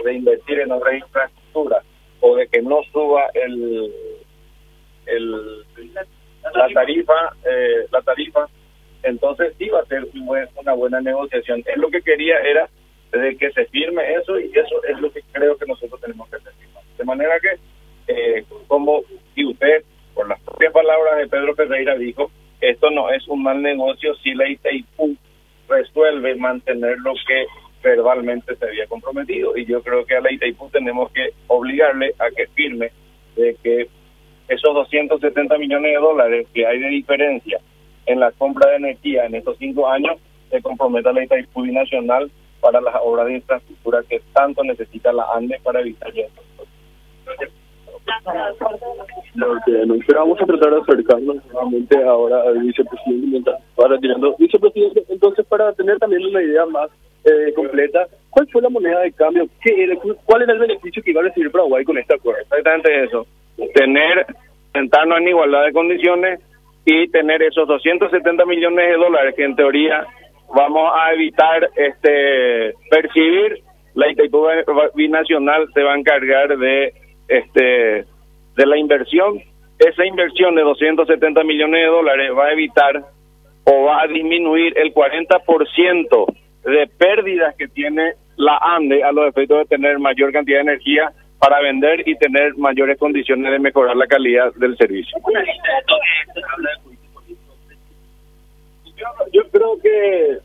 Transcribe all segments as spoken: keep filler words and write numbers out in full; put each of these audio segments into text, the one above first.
de invertir en otras infraestructuras o de que no suba el, el la tarifa, eh, la tarifa, entonces sí va a ser un buen, una buena negociación. Él lo que quería era de que se firme eso, y eso es lo que creo que nosotros tenemos que hacer. De manera que, eh, como y usted, por las propias palabras de Pedro Ferreira, dijo, esto no es un mal negocio si la Itaipú resuelve mantener lo que verbalmente se había comprometido. Y yo creo que a la Itaipú tenemos que obligarle a que firme de que esos doscientos setenta millones de dólares que hay de diferencia en la compra de energía en estos cinco años se comprometa la Itaipú Binacional para las obras de infraestructura que tanto necesita la ANDE para evitar esto. Bueno, pero vamos a tratar de acercarnos nuevamente ahora al vicepresidente mientras va retirando. Vicepresidente, entonces, para tener también una idea más eh, completa, ¿cuál fue la moneda de cambio? ¿Qué era, ¿Cuál era el beneficio que iba a recibir Paraguay con este acuerdo? Exactamente eso, tener, sentarnos en igualdad de condiciones y tener esos doscientos setenta millones de dólares que en teoría vamos a evitar este percibir. La Itaipú Binacional se va a encargar de este de la inversión. Esa inversión de doscientos setenta millones de dólares va a evitar o va a disminuir el cuarenta por ciento de pérdidas que tiene la ANDE a los efectos de tener mayor cantidad de energía para vender y tener mayores condiciones de mejorar la calidad del servicio. Yo, yo creo que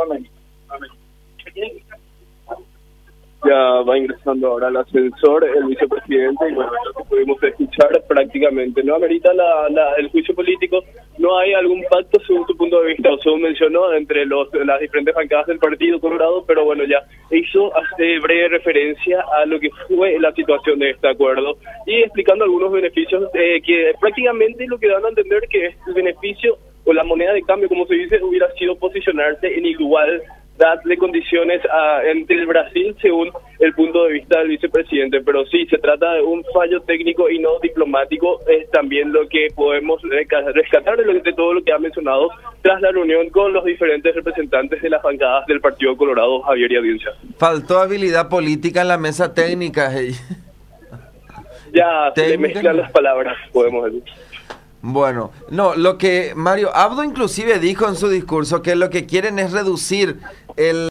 ya va ingresando ahora el ascensor, el vicepresidente, y bueno, lo que pudimos escuchar prácticamente no amerita la, la, el juicio político. No hay algún pacto según tu punto de vista, o según mencionó, entre los las diferentes bancadas del Partido Colorado, pero bueno, ya hizo hace breve referencia a lo que fue la situación de este acuerdo y explicando algunos beneficios eh, que prácticamente lo que dan a entender que el beneficio o la moneda de cambio, como se dice, hubiera sido posicionarse en igualdad de condiciones a, entre el Brasil, según el punto de vista del vicepresidente. Pero sí, se trata de un fallo técnico y no diplomático. Es también lo que podemos rescatar de, lo, de todo lo que ha mencionado tras la reunión con los diferentes representantes de las bancadas del Partido Colorado, Javier y Audiencia. Faltó habilidad política en la mesa técnica. Hey. Ya se le mezclan las palabras, podemos decir. Bueno, no, lo que Mario Abdo inclusive dijo en su discurso que lo que quieren es reducir el